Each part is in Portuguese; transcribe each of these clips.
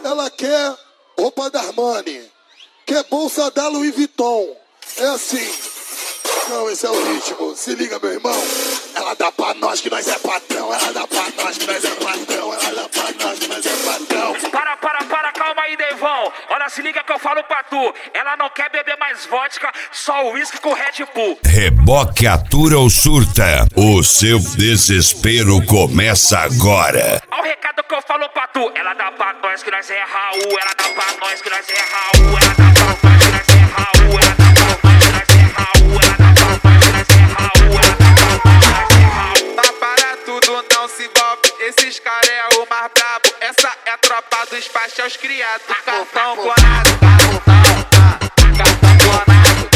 ela quer roupa da Armani, quer bolsa da Louis Vuitton. É assim. Não, esse é o ritmo. Se liga, meu irmão. Ela dá pra nós que nós é patrão. Ela dá pra nós que nós é patrão. Ela dá pra nós que nós é patrão. Para, calma aí, Deivão. Olha, se liga que eu falo pra tu. Ela não quer beber mais vodka, só uísque com Red Bull. Reboque atura ou surta. O seu desespero começa agora. Olha o recado que eu falo pra tu. Ela dá pra nós que nós é Raul. Ela dá pra nós que nós é Raul. Ela dá pra nós que nós é Raul. Ela dá pra nós que nós é Raul. Ela dá pra nós que nós é Raul. Ela dá pra nós que nós é Raul. Para tudo, não se envolve. Esses caras é o mais brabo. Essa é a tropa dos pastéis criados. Cartão clonado. Cartão clonado.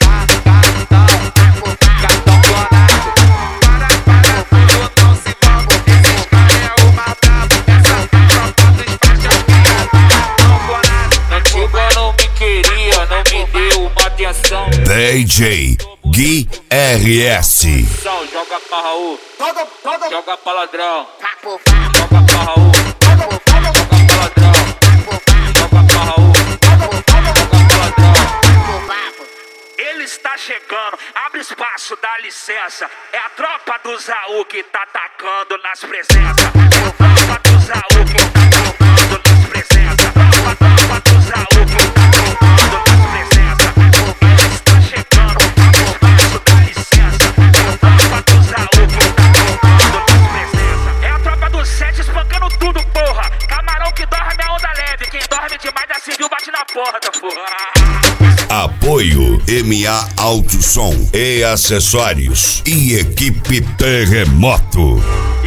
Cartão clonado. Para tudo, não se envolve. Esses caras é o mais brabo. Essa é a tropa dos pastéis criados. Cartão clonado. Antiga não me queria, não me deu uma atenção. DJ Gui RS. Joga pra Raul, joga pra ladrão. Papo, Joga pra Raul, joga pra ladrão. Joga pra Raul, joga pra ladrão. Ele está chegando, abre espaço, dá licença. É a tropa do Zaú que tá atacando nas presenças. É a tropa do Zaú que tá atacando nas presenças. Tropa do Zaú que tá atacando nas presenças. Ele está chegando, abre espaço, dá licença. É a tropa do Zaú que tá atacando nas presenças. É a tropa do 7 espancando tudo, porra. Camarão que dorme é onda leve. Quem dorme demais da civil bate na porta, porra. Apoio MA Alto Som e Acessórios e Equipe Terremoto.